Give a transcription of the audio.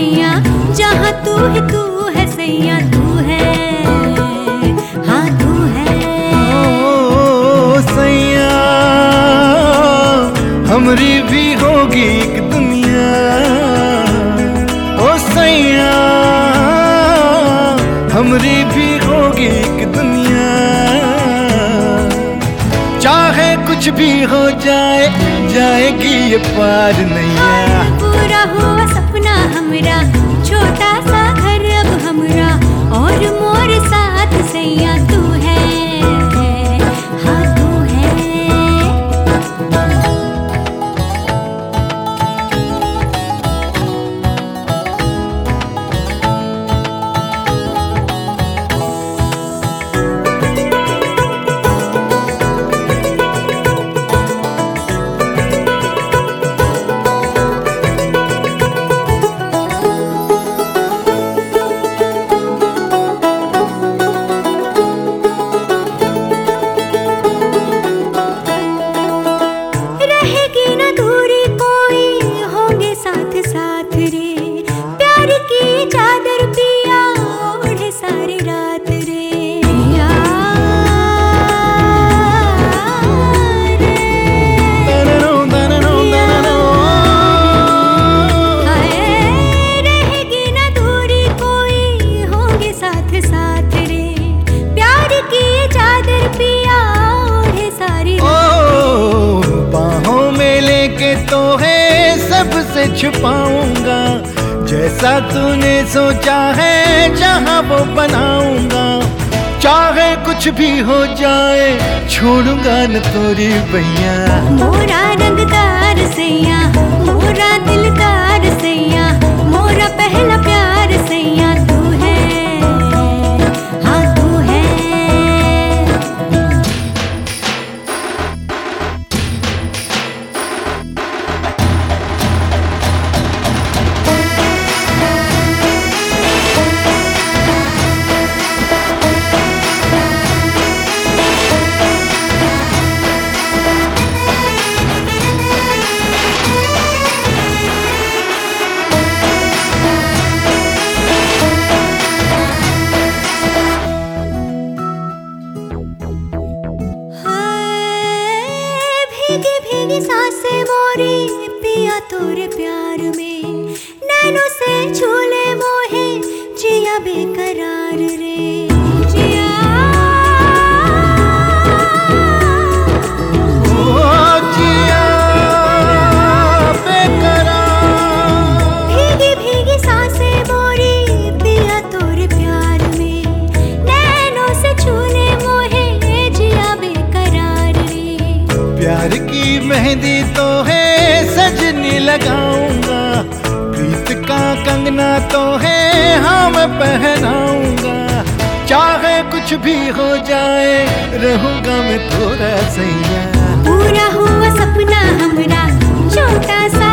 सैया, जहाँ तू है सैया, तू है, हाँ तू है। ओ सैया हमरी भी होगी एक दुनिया, ओ सैया हमरी भी होगी एक दुनिया। चाहे कुछ भी हो जाए, जाएगी ये पार नैया। पूरा हुआ सपना हमरा, छोटा सा घर अब हमरा, और मोर साथ सैया तू है, हाँ तू है। साथ रे प्यार की चादर पिया ओढ़े सारी रात रे, रहेगी ना दूरी कोई, होंगे साथ साथ रे, प्यार की चादर पिया ओढ़े सारी रात। बाहों में लेके तो है सबसे छुपाऊंगा, जैसा तूने सोचा है जहाँ वो बनाऊंगा। चाहे कुछ भी हो जाए छोड़ूंगा न तोरी भैया। मोरा रंगदार सैया, मोरा दिलदार सैया, मोरा पहला प्यार सैया तू है, हाँ तू है। भीगी भीगी सांसें मोरी पिया तोरे प्यार में, नैनों से झूले मोहे जिया बेकरार रे, जिया ओ जिया बेकरार। भीगी भीगी सांसें मोरी पिया तोरे प्यार में, नैनों से झूले मोहे जिया बेकरार रे। प्यार की मेहंदी तो है सजनी लगाऊंगा, प्रीत का कंगना तो है हाँ मैं पहनाऊंगा। चाहे कुछ भी हो जाए रहूंगा मैं थोड़ा सैया। पूरा हुआ सपना हमरा, छोटा सा